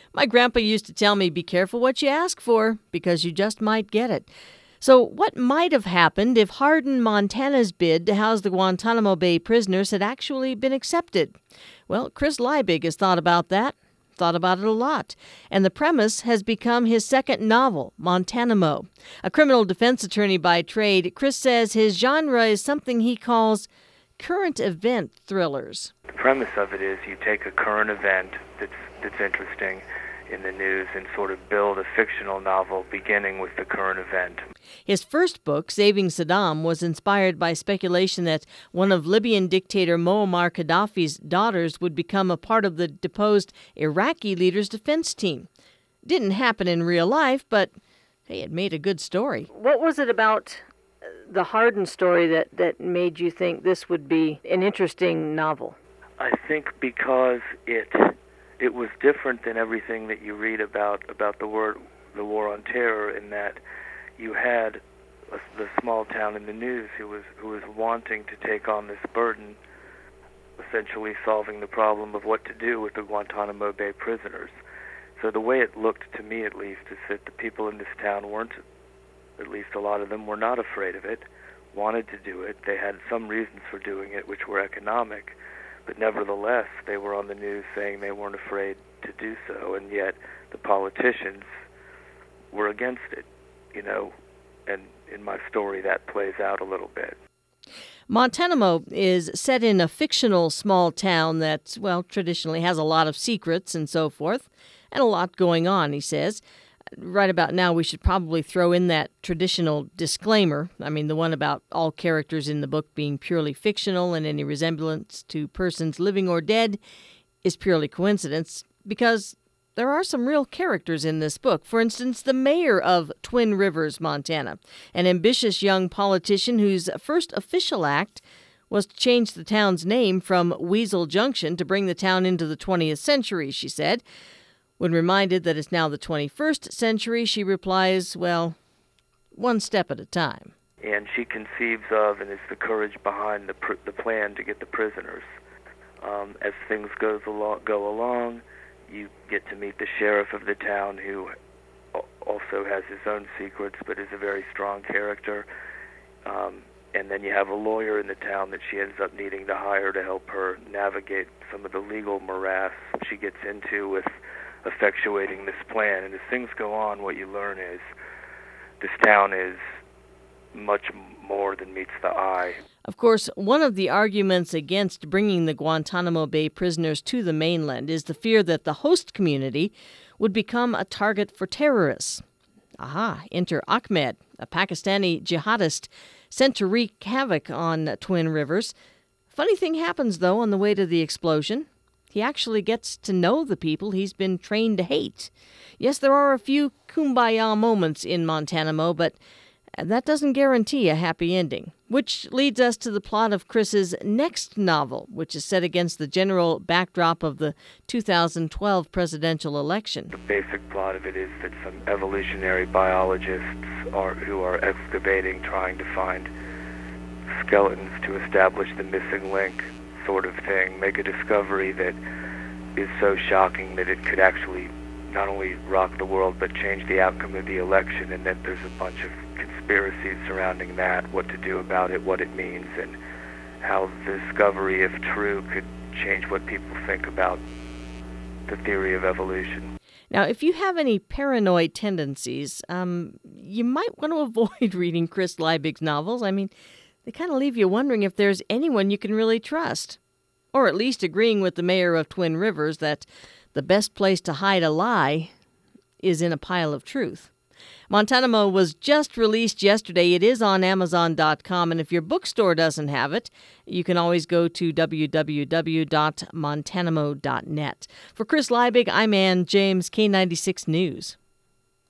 My grandpa used to tell me, be careful what you ask for, because you just might get it. So what might have happened if Hardin, Montana's bid to house the Guantanamo Bay prisoners had actually been accepted? Well, Chris Liebig has thought about it a lot. And the premise has become his second novel, Montanamo. A criminal defense attorney by trade, Chris says his genre is something he calls current event thrillers. The premise of it is you take a current event that's interesting in the news and sort of build a fictional novel beginning with the current event. His first book, Saving Saddam, was inspired by speculation that one of Libyan dictator Muammar Gaddafi's daughters would become a part of the deposed Iraqi leader's defense team. Didn't happen in real life, but hey, it made a good story. What was it about the Hardin story that made you think this would be an interesting novel? I think because it was different than everything that you read about the war on terror, in that you had the small town in the news who was wanting to take on this burden, essentially solving the problem of what to do with the Guantanamo Bay prisoners. So the way it looked to me, at least, is that the people in this town weren't, at least a lot of them, were not afraid of it, wanted to do it. They had some reasons for doing it, which were economic. But nevertheless, they were on the news saying they weren't afraid to do so, and yet the politicians were against it, and in my story that plays out a little bit. Montanamo is set in a fictional small town that, traditionally has a lot of secrets and so forth, and a lot going on, he says. Right about now, we should probably throw in that traditional disclaimer. I mean, the one about all characters in the book being purely fictional and any resemblance to persons living or dead is purely coincidence, because there are some real characters in this book. For instance, the mayor of Twin Rivers, Montana, an ambitious young politician whose first official act was to change the town's name from Weasel Junction to bring the town into the 20th century, she said. When reminded that it's now the 21st century, she replies, one step at a time. And she conceives of and is the courage behind the plan to get the prisoners. As things go along, you get to meet the sheriff of the town, who also has his own secrets but is a very strong character. And then you have a lawyer in the town that she ends up needing to hire to help her navigate some of the legal morass she gets into with effectuating this plan. And as things go on, what you learn is this town is much more than meets the eye. Of course, one of the arguments against bringing the Guantanamo Bay prisoners to the mainland is the fear that the host community would become a target for terrorists. Enter Ahmed, a Pakistani jihadist sent to wreak havoc on Twin Rivers. Funny thing happens, though, on the way to the explosion. He actually gets to know the people he's been trained to hate. Yes, there are a few kumbaya moments in Montanamo, but that doesn't guarantee a happy ending. Which leads us to the plot of Chris's next novel, which is set against the general backdrop of the 2012 presidential election. The basic plot of it is that some evolutionary biologists who are excavating, trying to find skeletons to establish the missing link sort of thing, make a discovery that is so shocking that it could actually not only rock the world but change the outcome of the election, and that there's a bunch of conspiracies surrounding that, what to do about it, what it means, and how the discovery, if true, could change what people think about the theory of evolution. Now, if you have any paranoid tendencies, you might want to avoid reading Chris Liebig's novels. I mean, they kind of leave you wondering if there's anyone you can really trust. Or at least agreeing with the mayor of Twin Rivers that the best place to hide a lie is in a pile of truth. Montanamo was just released yesterday. It is on Amazon.com, and if your bookstore doesn't have it, you can always go to www.montanamo.net. For Chris Liebig, I'm Ann James, K96 News.